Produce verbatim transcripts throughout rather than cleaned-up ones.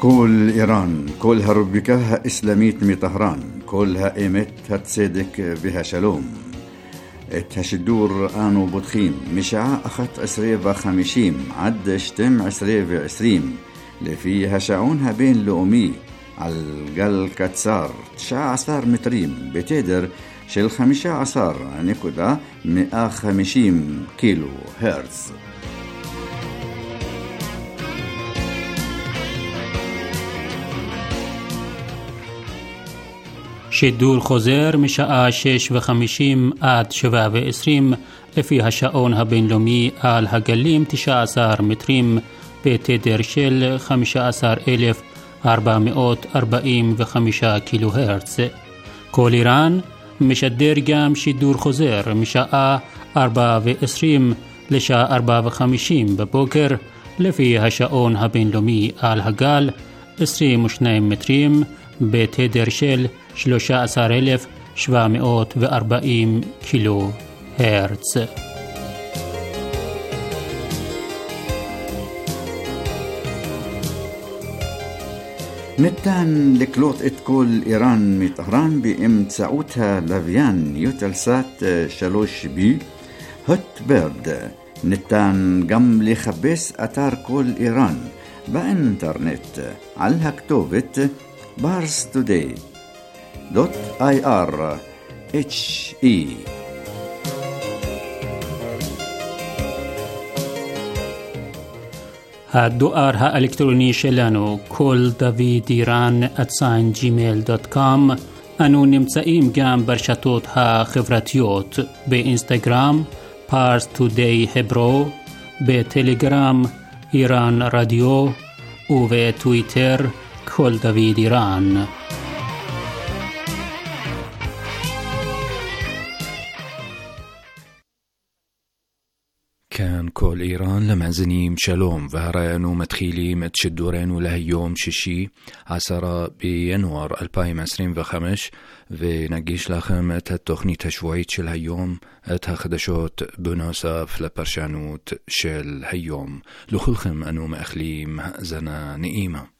كل إيران كلها ربكها إسلاميت مي طهران كلها إيمت هتصدق بها شلوم التشدور آنو بدخيم مشاع أخت عسرية وخمشيم عد شتم عسرية وعسريم لفيها شعونها بين لؤمي عالقل كتسار تشاع عصار متريم بتدر شل خمشة عصار نكودا مئة خمشيم كيلو هرتز. שידור חוזר משעה שש וחמישים עד שבע ועשרים לפי השעון הבינלאומי על הגלים תשע עשרה מטרים בתדר של חמישה עשר אלף ארבע מאות ארבעים וחמישה קילו הרץ. כל איראן משדר גם שידור חוזר משעה ארבע ועשרים לשעה ארבע וחמישים בבוקר לפי השעון הבינלאומי על הגל עשרים ושניים מטרים בתדר של שלושה עשר אלף שבע מאות וארבעים קילו הרץ. ניתן לקלוט את כל איראן מטהרן באמצעותה לוויין יוטלסאט שלוש בי הוטברד. ניתן גם לחפש אתר כל איראן באינטרנט על הכתובת פארס טודיי دوت اي ار اتش اي. הדואר האלקטרוני שלנו כל דוד איראן at gmail dot com. אנו נמצאים גם ברשתות החברתיות באינסטגרם פארס טודיי hebro, בטלגרם איראן רדיו ובטוויטר כל דוד איראן. كان كل إيران لمازنيم شلوم وهرانو متخيليم تشدورانو لهيوم ششي عسرة بينوار ألفين وعشرين وخمسة ونجيش لكم التخنية الشويت شل هيوم اتخدشوت بناسف لبرشانوت شل هيوم لخلخم أنو مأخليم زنا نئيمة.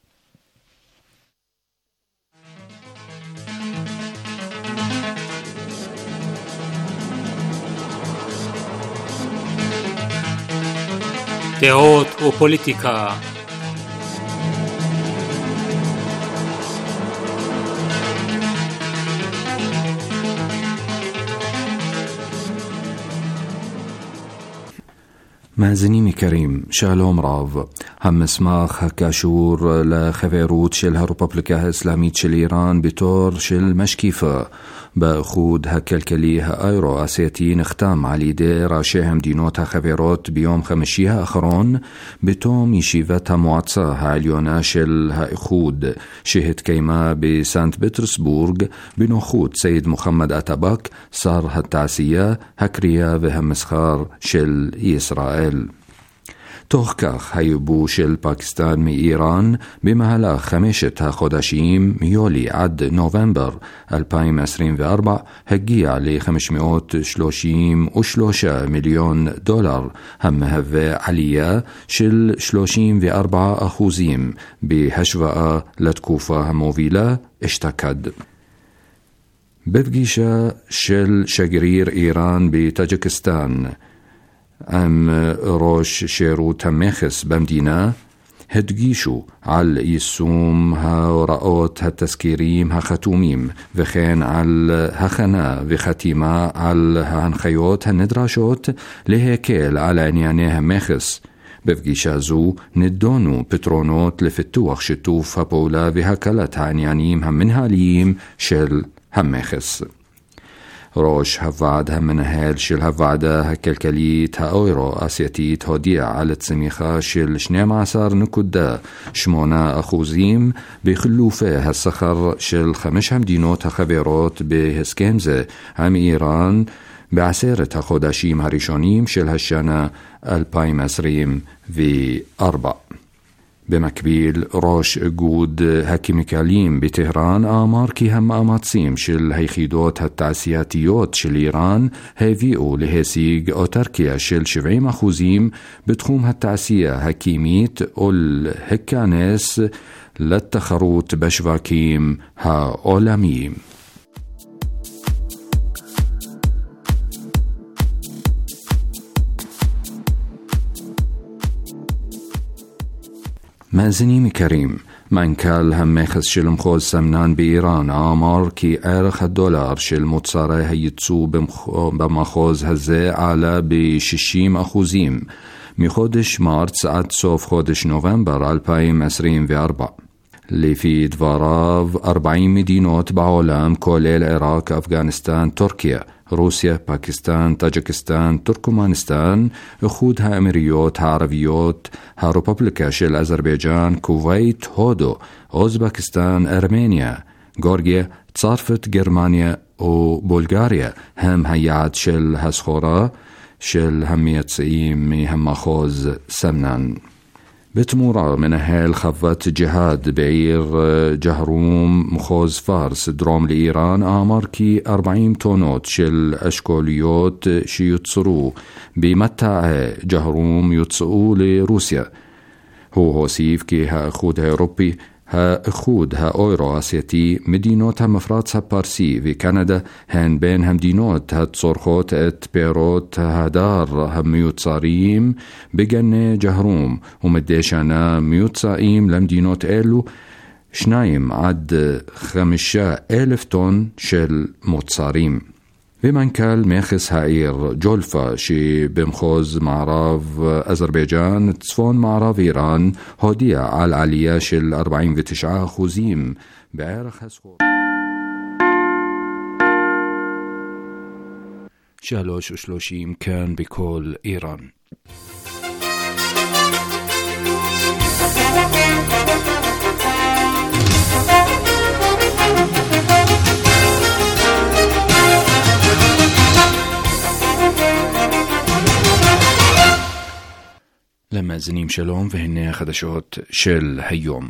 דעות ופוליטיקה. مازنيمي كريم شالوم راف هم مسماخ هكاشور لخبيروت شل هروبابليكا إسلاميت شل إيران بتور شل مشكيفة بأخود هكالكليها ايرو اسيتي نختام على دي راشيهم دينوتها خبيروت بيوم خمشيها اخرون بتوم يشيفتها معتصاها عليونا شل هايخود شهد كيما بسانت بطرسبورغ بنخود سيد محمد أتاباك صار هالتعسية هكريا وهم مسخار شل إسرائيل. תוך כך היבוא של פקיסטן מאיראן במהלך חמשת החודשים מיולי עד נובמבר אלפיים עשרים וארבע הגיע ל-חמש מאות שלושים ושלושה מיליון דולר, המהווה עלייה של שלושים וארבעה אחוזים בהשוואה לתקופה המובילה אשתקד. בפגישה של שגריר איראן בטאג'יקיסטן أم روش شيروت مخس بمدينة هدجيشو على يسوم ها رأوت هالتسكيريم هختوميم وخين على هخنا وختيمة على هنخيوت هندراشوت لهكيل على عنيانيها مخس. بفجيشة زو ندونو بترونوت لفتوخ شتوف هبولا وهكالت عنيانيم هم منها ليم شل هم مخس. روش هفعد هم منهال شل هفعده هكالكاليت هاويرو آسياتيت هوديع على تسميخا شل شنام عصار نكودا شمونا أخوزيم بخلوفه هالسخر شل خمش هم دينوت هخبيروت بهسكيمزة هم إيران بعسيرة هخوداشيم هريشونيم شل هالشانا ألبايم عشرين في أربع. במקביל, ראש איגוד הכימיקלים בטהרן אמר כי המאמצים של היחידות התעשייתיות של איראן הביאו להשיג אוטרקיה של שבעים אחוזים בתחום התעשייה הקימית ולהיכנס לתחרות בשווקים העולמיים. מאזינים יקרים, מנכ"ל המכס של מחוז סמנן באיראן אמר כי ערך הדולר של מוצרי הייצוא במחוז הזה עלה ב-שישים אחוזים מחודש מרץ עד סוף חודש נובמבר אלפיים עשרים וארבע. לפי דבריו, ארבעים מדינות בעולם, כולל עיראק, אפגניסטן, טורקיה, רוסיה, פקיסטן, טאג'יקיסטן, טורקמניסטן, איחוד האמירויות הערביות, הרפובליקה של אזרבייג'אן, כווית, הודו, אוזבקיסטן, ארמניה, גאורגיה, צרפת, גרמניה ובולגריה הם היעד של הסחורה של המייצאים מהמחוז סמנן. בתמורה, מנהל חוות ג'האד בעיר ג'הרום, מחוז פארס, דרום לאיראן, אמר כי ארבעים טונות של אשכוליות שיוצרו במטעי ג'הרום יוצאו לרוסיה. הוא הוסיף כי האיחוד האירופי, האיחוד האירו-אסייתי, מדינות המפרץ הפרסי וקנדה הן בין המדינות הצורכות את פירות ההדר המיוצרים בגני ג'הרום, ומדי שנה מיוצאים למדינות אלו שניים עד חמישה אלף טון של מוצרים. ומנכ"ל מכס העיר ג'ולפה שבמחוז מערב אזרבייג'אן, צפון מערב איראן, הודיע על עלייה של ארבעים ותשעה אחוזים בערך הסחורה. שלוש ושלושים כאן בכל איראן. למאזינים שלום, והנה החדשות של היום.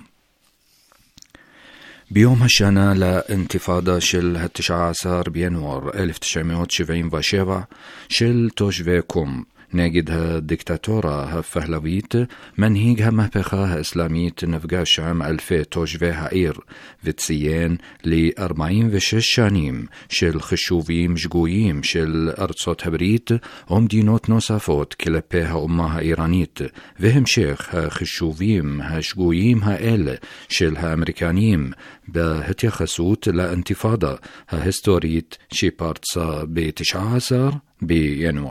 ביום השנה לאינתיפאדה של ה-תשעה עשר בינואר אלף תשע מאות שבעים ושבע של תושבי קום נגד הדיקטטורה הפהלווית, מנהיג המהפכה האסלאמית נפגש עם אלפי תושבי העיר וציין ל-ארבעים ושש שנים של חישובים שגויים של ארצות הברית ומדינות נוספות כלפי האומה האיראנית, והמשך החישובים השגויים האלה של האמריקנים בהתייחסות לאינתיפאדה ההיסטורית שפרצה ב-תשעה עשר בינואר.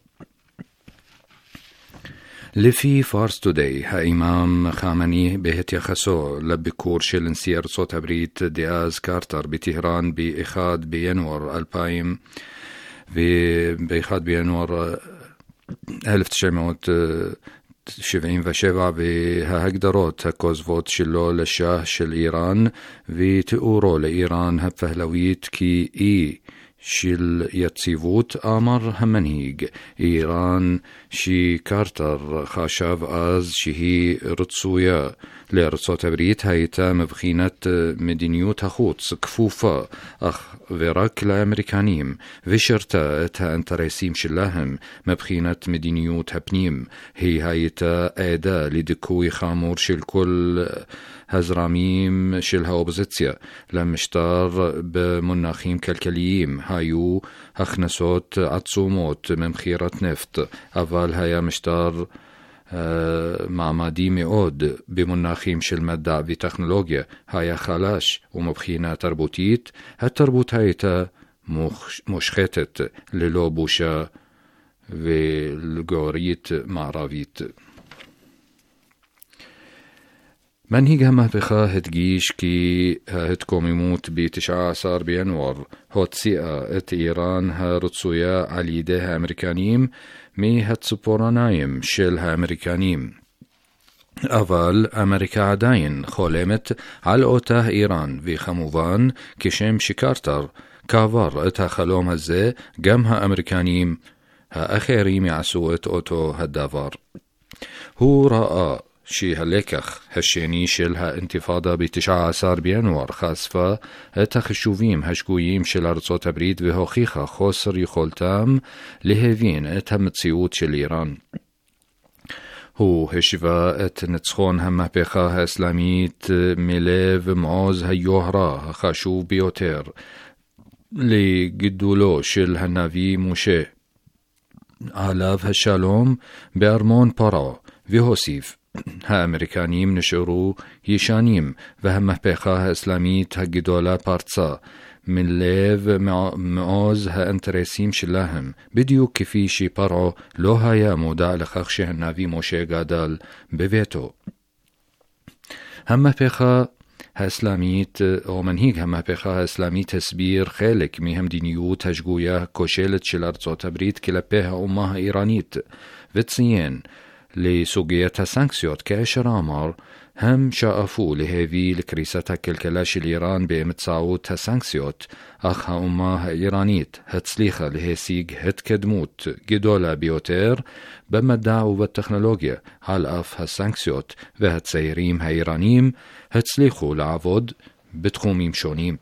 לפי פארס טודיי, האימאם חמאני בהתייחסו לביקור של נשיא ארצות הברית דאז קרטר בטהרן ב-אחד בינואר אלפיים וב-אחד בינואר אלף תשע מאות שבעים ושבע וההגדרות הכוזבות שלו לשאה של איראן ותיאורו לאיראן הפהלווית כי היא של יציבות, אמר המנהיג, איראן שקרטר חשב אז שהיא רצויה לארצות הברית הייתה מבחינת מדיניות החוץ כפופה אך ורק לאמריקנים ושרתה את האינטרסים שלהם מבחינת מדיניות הפנים. היא הייתה עדה לדיכוי חמור של כל הזרמים של האופוזיציה למשטר במונחים כלכליים. היו הכנסות עצומות ממכירת נפט, אבל היה משטר uh, מעמדי מאוד במונחים של מדע וטכנולוגיה. היה חלש, ומבחינה תרבותית התרבות הייתה מושחתת ללא בושה ולגורית מערבית. מנהיג המהפכה הדגיש כי ההתקוממות ב-תשעה עשר בינואר הוציאה את איראן הרצויה על ידי האמריקנים מהציפורניים של האמריקנים. אבל אמריקה עדיין חולמת על אותה איראן, וכמובן כשם שקרטר קבר את החלום הזה, גם האמריקנים האחרים יעשו את אותו הדבר. הוא ראה شي هاللكخ هالشيني شل هالانتفاضة بتشعة عصار بينور خاصفة اتخشوفيم هشكويم شل أرضوت بريد وهوخيخة خسر يخولتام لهيفين اتهم تسيوت شل إيران. هو هشفا ات نتسخون هم بخاه اسلاميت ميليف معوز هيوهرا خاشو بيوتر لقدولو شل هنافي موشي علاف هالشالوم بأرمون بارا وهوسيف ها أمريكانيم نشعرو يشانيم وهم بخاه اسلاميت هقدولا بارتسا من ليف معوز ها انترسيم شلاهم بديو كفي شي بارعو لو هايا مودا لخخشه النافي موشي قادال بفيتو. هم بخا ها اسلاميت او منهيج هم بخا ها اسلاميت هسبير خالك ميهم دينيوت هشقويا كوشيلت شلار صوت بريد كلابيها أمها إيرانيت وتسيين لسوقيتها سانكسيوت كاشر آمار هم شاقفو لهذه الكريسة كالكلاش الإيران بمتصاوتها سانكسيوت أخها أمها إيرانيت هتسليخة لهسيق هتكدموت جدولا بيوتير بمدعو بالتكنولوجيا على أفها سانكسيوت وهتسيريم هايرانيم هتسليخو لعفود بتخوميم شونيم.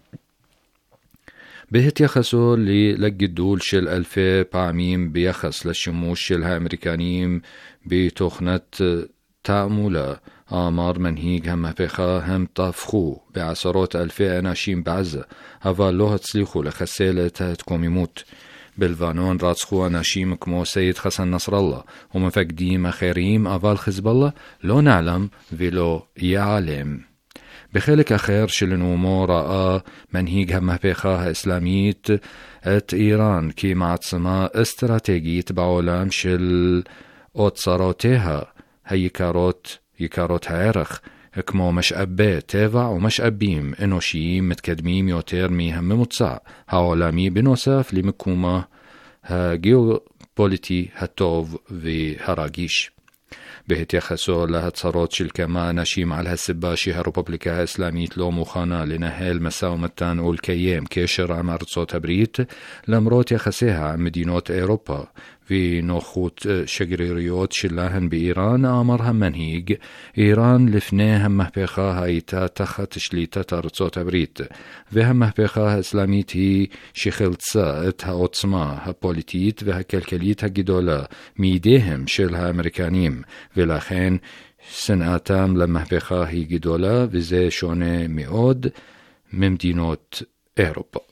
بهت يخصو للجدول شل ألفي بعميم بيخص للشموش شل هامريكانيم بتخنة تأمولا آمار منهيج هم بخا هم طافخو بعصرات ألفي أناشيم بعزة هفا لوه تسليخو لخسالة تكوم يموت بالفانون راتسخو أناشيم كمو سيد حسن نصر الله ومفقديم أخيريم أفال خزب الله لو نعلم ولو يعلم. بخلك أخير شلنو مو رأى منهيج هم بخا إسلاميت ات إيران كي معتصمة استراتيجيت بعولام شل أوتصاراتها هي كاروت يكاروت عرخ كمو مشأبي تيفع ومشأبيم إنوشيم متكدميم يوتير ميهم متصع هاولامي بنوسف لمكومة ها جيو بوليتي هاتوف في هراجيش. بهتيخسو لها تصارات شلكما نشيم على هالسباشي هالربوبليكا إسلاميت لو مخانا لنهال مساومتان والكيام كيشر عمر صوت بريت لمروت يخسيها مدينات أوروبا في نوخوت شجريريوت شلاهن بإيران آمرها منهيج إيران لفناها مهبخاها إيتا تخت شليتا ترصوت بريت وهم مهبخاها إسلاميت هي شخلتسا اتها أوتسما ها بوليتيت وها كالكليت ها جدولا ميديهم شلها أمريكانيم ولاخين سناتام لمهبخاها هي جدولا وزي شونه مئود ممدينات أوروبا.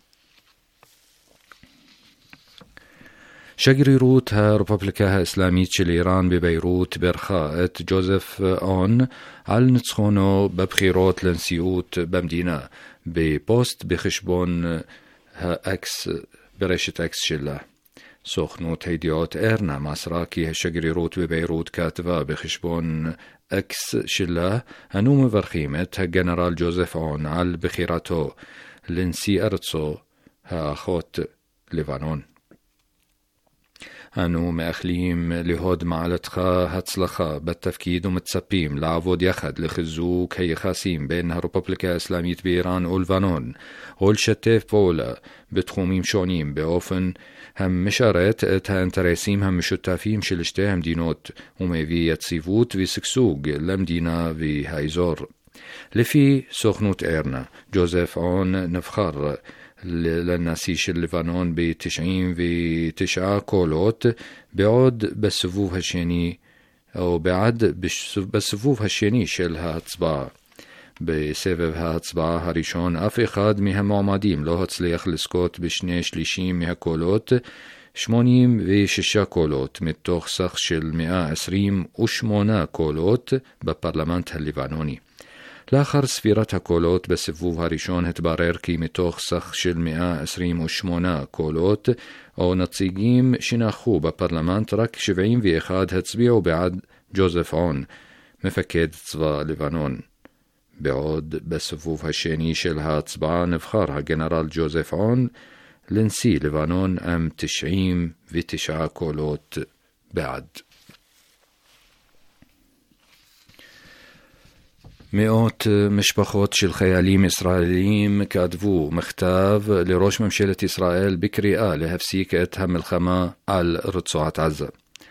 شجريروت ها ربوبليكا إسلاميت شل إيران ببيروت برخاءت جوزيف أون على نتسخونو ببخيروت لنسيوت بمدينة ببوست بخشبون ها أكس برشة أكس شله سخنوت هيديوت إيرنا مصراكي شجريروت ببيروت كاتبة بخشبون أكس شله هنوم برخيمت ها جنرال جوزيف أون على بخيراتو لنسي أرتسو ها أخوت لبنان أنو مأخليم لهود معلتخا هتسلخا بالتفكيد ومتسبيم لعبود يخد لخزوك هي خاسيم بين ربوبليكا إسلاميت بإيران والفانون والشتاف بولا بتخوميم شونيم بأوفن هم مشارت اتها انترسيم هم مشتافيم شلشتهم دينوت وميفي يتسيفوت في سكسوق لمدينة في هايزور لفي سخنوت إيرنا جوزيف أون نفخر للناسيش اللبنان بتشعين في تشعة كولوت بعد بسفوف هالشيني أو بعد بسفوف هالشيني شلها هتصبع بسبب هتصبع هريشون أفقاد مها معمديم لو هتصليخ لسكوت بشنيش ليشيم مها كولوت شمونيم في ششا كولوت متوخ سخ شل مئة عسريم وشمونا كولوت ببرلمانت اللبناني. לאחר ספירת הקולות בסיבוב הראשון התברר כי מתוך סך של מאה עשרים ושמונה קולות או נציגים שנכחו בפרלמנט רק שבעים ואחד הצביעו בעד ג'וזף און, מפקד צבא לבנון. בעוד בסיבוב השני של ההצבעה נבחר הגנרל ג'וזף און לנשיא לבנון עם תשעים ותשעה קולות בעד. מאות משפחות של חיילים ישראלים כתבו מכתב לראש ממשלת ישראל בקריאה להפסיק את המלחמה על רצועת עזה.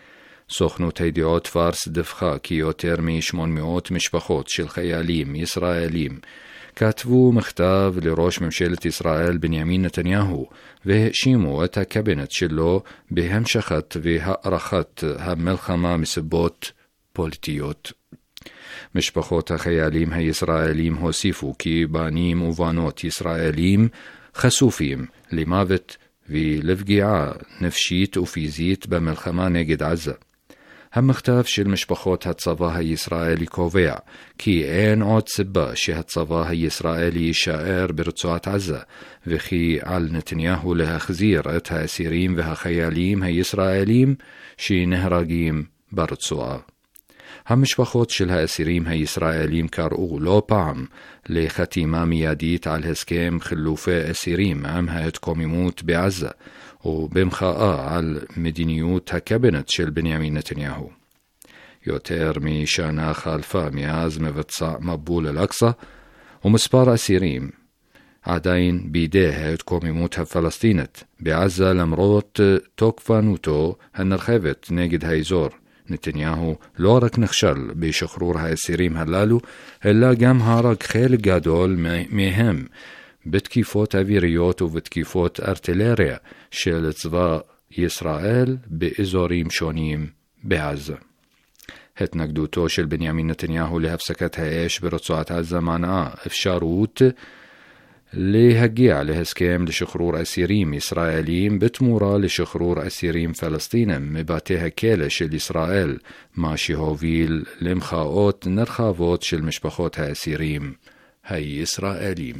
סוכנות הידיעות פארס דיווחה כי יותר מ-שמונה מאות משפחות של חיילים ישראלים כתבו מכתב לראש ממשלת ישראל בנימין נתניהו והאשימו את הקבינט שלו בהמשכת והארכת המלחמה מסיבות פוליטיות. משפחות החיילים הישראלים הוסיפו כי בנים ובנות ישראלים חשופים למוות ולפגיעה נפשית ופיזית במלחמה נגד עזה. המכתב של משפחות הצבא הישראלי קובע כי אין עוד סיבה שהצבא הישראלי יישאר ברצועת עזה, וכי על נתניהו להחזיר את האסירים והחיילים הישראלים שנהרגים ברצועה. המשפחות של האסירים הישראלים קראו לא פעם לחתימה מיידית על הסכם חילופי אסירים עם ההתקוממות בעזה, ובמחאה על מדיניות הקבינט של בנימין נתניהו. יותר משנה חלפה מאז מבצע מבול אל-אקצא, ומספר אסירים עדיין בידי ההתקוממות הפלסטינית בעזה למרות תוקפנותו הנרחבת נגד האזור. נתניהו לא רק נכשל בשחרור האסירים הללו, אלא גם הרג חלק גדול מהם בתקיפות אוויריות ובתקיפות ארטילריה של צבא ישראל באזורים שונים בעזה. התנגדותו של בנימין נתניהו להפסקת האש ברצועת עזה מנעה אפשרות להגיע להסכם לשחרור אסירים ישראלים בתמורה לשחרור אסירים פלסטינים מבתי הכלא של ישראל, מה שהוביל למחאות נרחבות של משפחות האסירים הישראלים.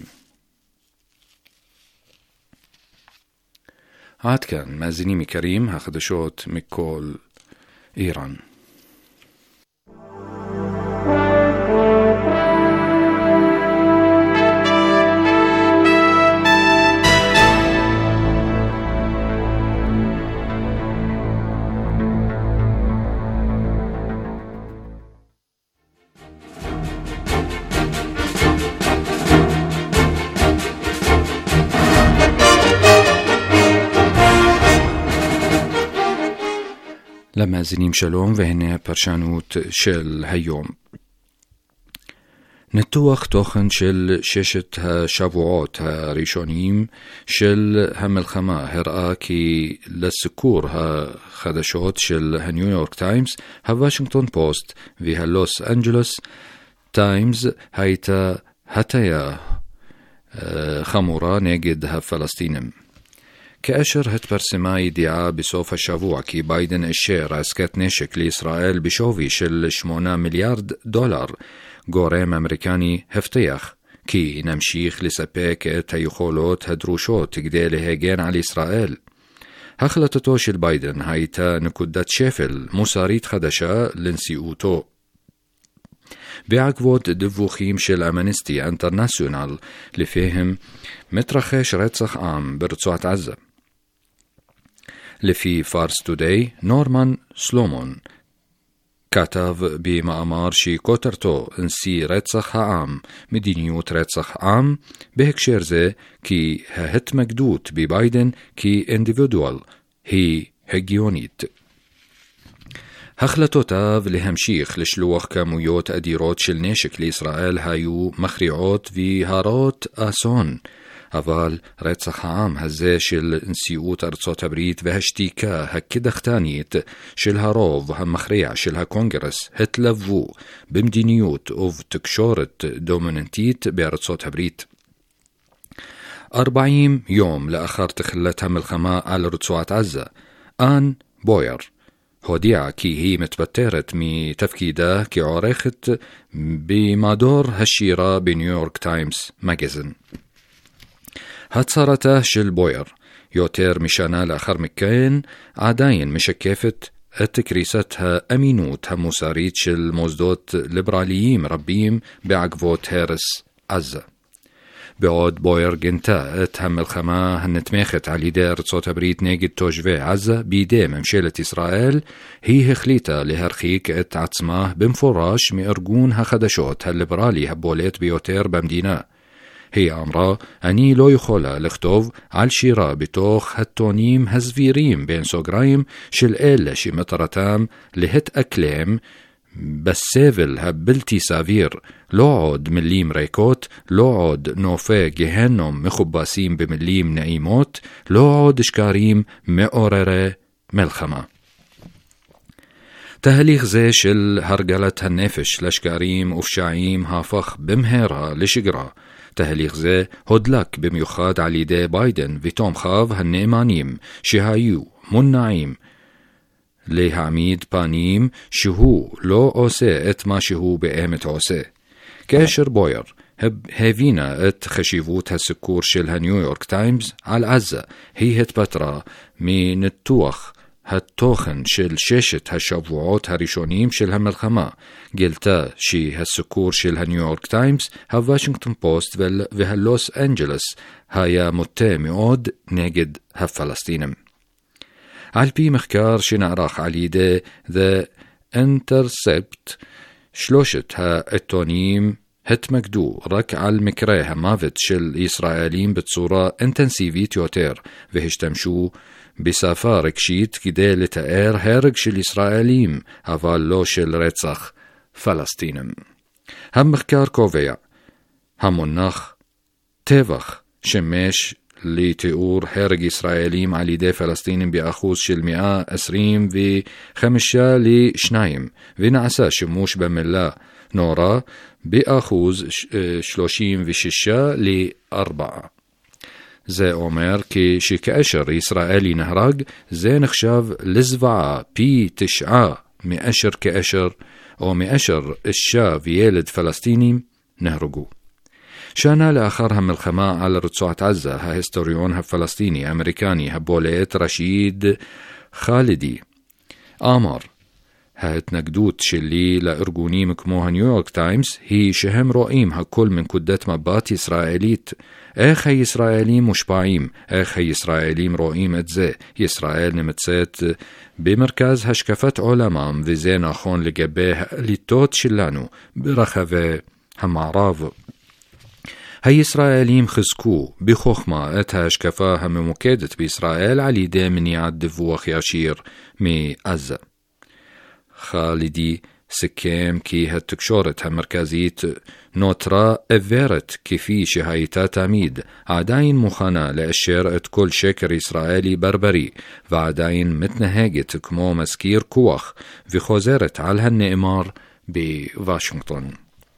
עד כאן, מאזינים יקרים, החדשות מכל איראן. למאזינים שלום, והנה הפרשנות של היום. ניתוח תוכן של ששת השבועות הראשונים של המלחמה הראה כי לסיקור החדשות של הניו יורק טיימס, הוושינגטון פוסט והלוס אנג'לס טיימס הייתה הטיה חמורה נגד הפלסטינים. כאשר התפרסמה ידיעה בסוף השבוע כי ביידן אישר עסקת נשק לישראל בשווי של שמונה מיליארד דולר, גורם אמריקני הבטיח כי נמשיך לספק את היכולות הדרושות כדי להגן על ישראל. החלטתו של ביידן הייתה נקודת שפל מוסרית חדשה לנשיאותו. בעקבות דיווחים של אמנסטי אינטרנשיונל לפיהם מתרחש רצח עם ברצועת עזה. לפי פארס טודיי, נורמן סלומון כתב במאמר שכותרתו נשיא רצח העם, מדיניות רצח עם, בהקשר זה כי ההתמקדות בביידן כאינדיבידואל היא הגיונית. החלטותיו להמשיך לשלוח כמויות אדירות של נשק לישראל היו מכריעות והרות אסון, אבל רצח העם הזה של נשיאות ארצות הברית והשתיקה הקדחתנית של הרוב המכריע של הקונגרס התלוו במדיניות ובתקשורת דומיננטית בארצות הברית. ארבעים יום לאחר תחילת המלחמה על רצועת עזה, אן בויר הודיעה כי היא מתפטרת מתפקידה כעורכת במדור השירה בניו יורק טיימס מגזין. הצהרתה של בויר יותר משנה לאחר מכן עדיין משקפת את קריסת האמינות המוסרית של מוסדות ליברליים רבים בעקבות הרס עזה. בעוד בויר גינתה את המלחמה הנתמכת על ידי ארצות הברית נגד תושבי עזה בידי ממשלת ישראל, היא החליטה להרחיק את עצמה במפורש מארגון החדשות הליברלי הבולט ביותר במדינה. היא אמרה, אני לא יכולה לכתוב על שירה בתוך הטונים הסבירים בין סוגריים של אלה שמטרתם להתאקלם בסבל הבלתי סביר, לא עוד מילים ריקות, לא עוד נופי גהנום מכובסים במילים נעימות, לא עוד שקרים מעוררי מלחמה. תהליך זה של הרגלת הנפש לשקרים ופשעים הפך במהרה לשגרה. תהליך זה הודלק במיוחד על ידי ביידן ותומכיו הנאמנים שהיו מונעים להעמיד פנים שהוא לא עושה את מה שהוא באמת עושה. כאשר בויר הבינה את חשיבות הסיקור של הניו יורק טיימס על עזה, היא התפטרה מניתוח התוכן של ששת השבועות הראשונים של המלחמה. גילתה שהסיקור של הניו יורק טיימס, הוושינגטון פוסט והלוס אנג'לס היה מוטה מאוד נגד הפלסטינים. על פי מחקר שנערך על ידי The Intercept, שלושת העיתונים התמקדו רק על מקרה המוות של ישראלים בצורה אינטנסיבית יותר, והשתמשו בשפה רגשית כדי לתאר הרג של ישראלים, אבל לא של רצח פלסטינים. המחקר קובע, המונח טבח שמש לתיאור הרג ישראלים על ידי פלסטינים באחוז של מאה עשרים וחמישה לשניים, ונעשה שימוש במילה נורא באחוז שלושים ושישה לארבעה. זה אומר כי שכאשר ישראלי נהרג, זה נחשב לזוועה פי תשעה מאשר כאשר או מאשר אישה וילד פלסטינים נהרגו. שנה לאחר המלחמה על רצועת עזה, ההיסטוריון הפלסטיני האמריקני הבולט רשיד חאלדי אמר, ההתנגדות שלי לארגונים כמו הניו יורק טיימס היא שהם רואים הכל מנקודת מבט ישראלית. איך הישראלים מושפעים, איך הישראלים רואים את זה. ישראל נמצאת במרכז השקפת עולמם, וזה נכון לגבי האליטות שלנו ברחבי המערב. הישראלים חזקו בחוכמה את ההשקפה הממוקדת בישראל על ידי מניעת דיווח ישיר מעזה. חאלדי סיכם כי התקשורת המרכזית נותרה עיוורת כפי שהייתה תמיד, עדיין מוכנה לאשר את כל שקר ישראלי ברברי, ועדיין מתנהגת כמו מזכיר כוח, וחוזרת על הנאמר בוושינגטון.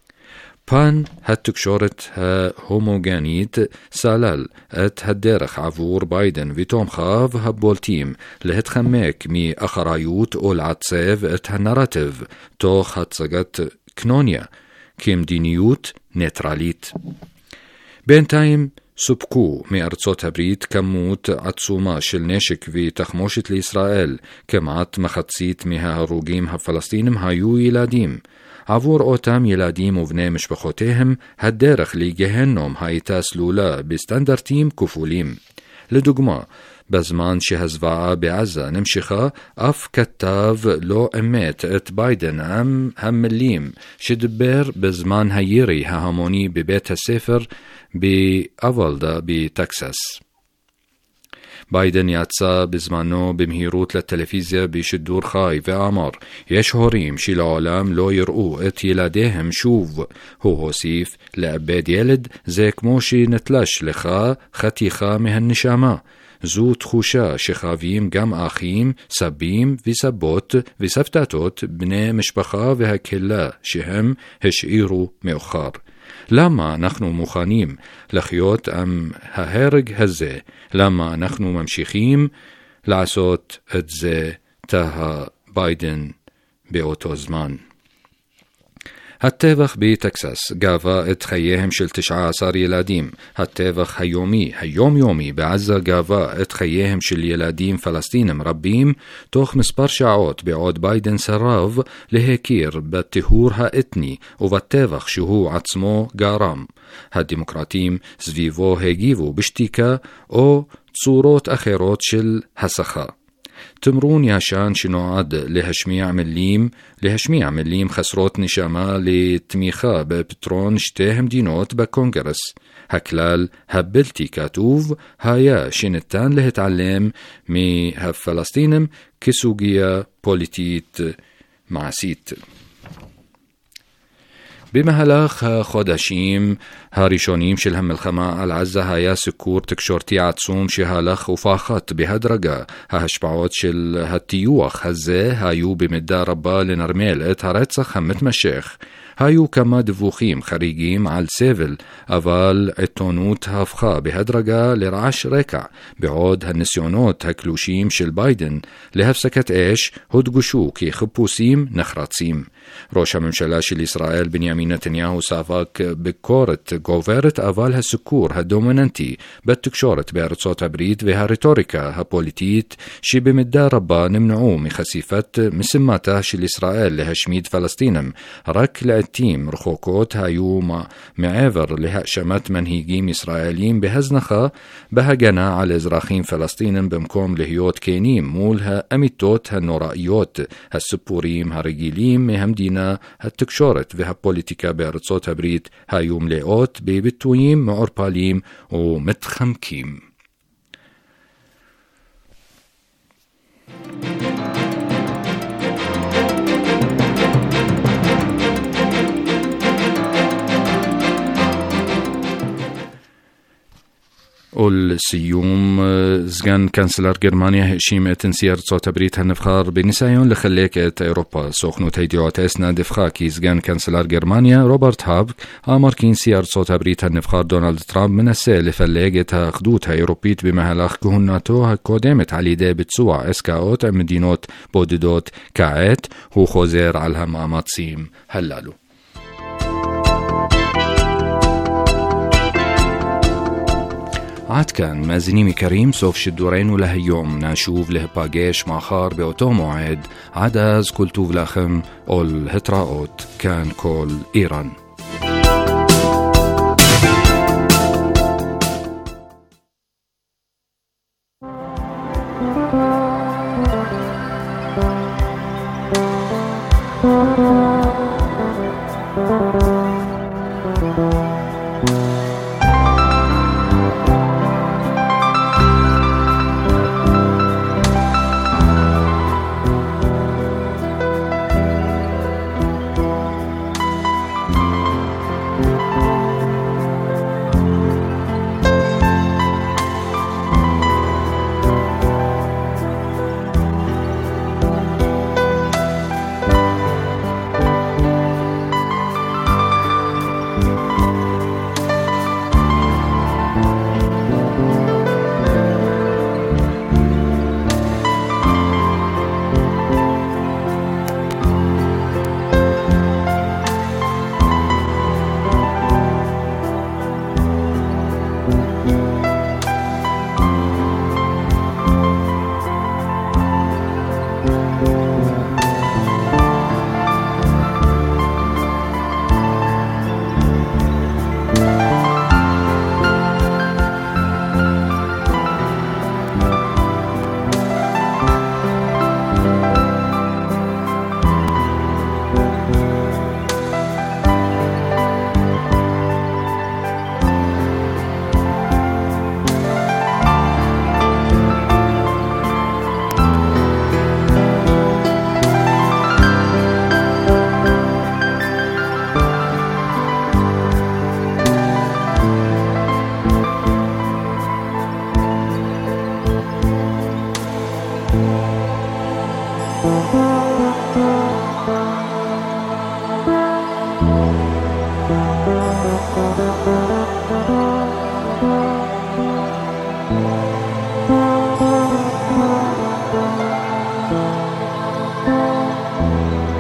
פן התקשורת ההומוגנית סלל את הדרך עבור ביידן ותומכיו הבולטים להתחמק מאחריות או לעצב את הנרטיב תוך הצגת קנוניה כמדיניות ניטרלית. בינתיים סופקו מארצות הברית כמות עצומה של נשק ותחמושת לישראל. כמעט מחצית מההרוגים הפלסטינים היו ילדים. עבור אותם ילדים ובני משפחותיהם, הדרך לגהנום הייתה סלולה בסטנדרטים כפולים. לדוגמה, בזמן שהזוועה בעזה נמשכה, אף כתב לא אמת את ביידן עם המילים שדיבר בזמן הירי ההמוני בבית הספר באוולדה בטקסס. ביידן יצא בזמנו במהירות לטלוויזיה בשידור חי ואמר, יש הורים שלעולם לא יראו את ילדיהם שוב. הוא הוסיף, לאבד ילד זה כמו שנתלש לך חתיכה מהנשמה. זו תחושה שחווים גם אחים, סבים וסבות וסבתתות, בני משפחה והקהילה שהם השאירו מאוחר. למה אנחנו מוכנים לחיות עם ההרג הזה? למה אנחנו ממשיכים לעשות את זה? תהה ביידן באותו זמן. הטבח בטקסס גבה את חייהם של תשעה עשר ילדים. הטבח היומי, היומיומי בעזה גבה את חייהם של ילדים פלסטינים רבים תוך מספר שעות, בעוד ביידן סרב להכיר בטיהור האתני ובטבח שהוא עצמו גרם. הדמוקרטים סביבו הגיבו בשתיקה או צורות אחרות של הסחה. تمرون ياشان شنوعد لهشميع مليم لهشميع مليم خسروت نشامة لتميخة ببترون شتهم دينوت بكونغرس هكلال هبلتي كاتوف هايا شنتان لهتعلم مي هفلسطينم كسوغيا بوليتيت معسيت במהלך חודשים הראשונים של המלחמה על עזה היה סיקור תקשורתי עצום שהלך ופחת בהדרגה. ההשפעות של הטיוח הזה היו במידה רבה לנרמל את הרצח המתמשך. היו כמה דיווחים חריגים על סבל, אבל עיתונות הפכה בהדרגה לרעש רקע, בעוד הניסיונות הקלושים של ביידן להפסקת אש הודגשו כחיפושים נחרצים. ראש הממשלה של ישראל בנימין נתניהו ספג ביקורת גוברת, אבל הסיקור הדומיננטי בתקשורת בארצות הברית והרטוריקה הפוליטית שבמידה רבה נמנעו מחשיפת משימתה של ישראל להשמיד פלסטינים רק לעתים רחוקות היו מעבר להאשמת מנהיגים ישראלים בהזנחה בהגנה על אזרחים פלסטינים במקום להיות כנים מול האמיתות הנוראיות. הסיפורים הרגילים מהמדינה, התקשורת והפוליטיקה בארצות הברית היו מלאות בביטויים מעורפלים ומתחמקים. ולסיום, סגן קנצלר גרמניה האשים את נשיא ארצות הברית הנבחר בניסיון לחלק את אירופה. סוכנות הידיעות אסנה דיווחה כי סגן קנצלר גרמניה רוברט האבק אמר כי נשיא ארצות הברית הנבחר דונלד טראמפ מנסה לפלג את האחדות האירופית במהלך כהונתו הקודמת על ידי ביצוע עסקאות עם מדינות בודדות. כעת הוא חוזר על המאמצים הללו. עד כאן מאזינים יקרים, סוף שידורנו להיום. נשוב להיפגש מחר באותו מועד. עד אז כל טוב לכם ולהתראות. כאן כל איראן. Thank you.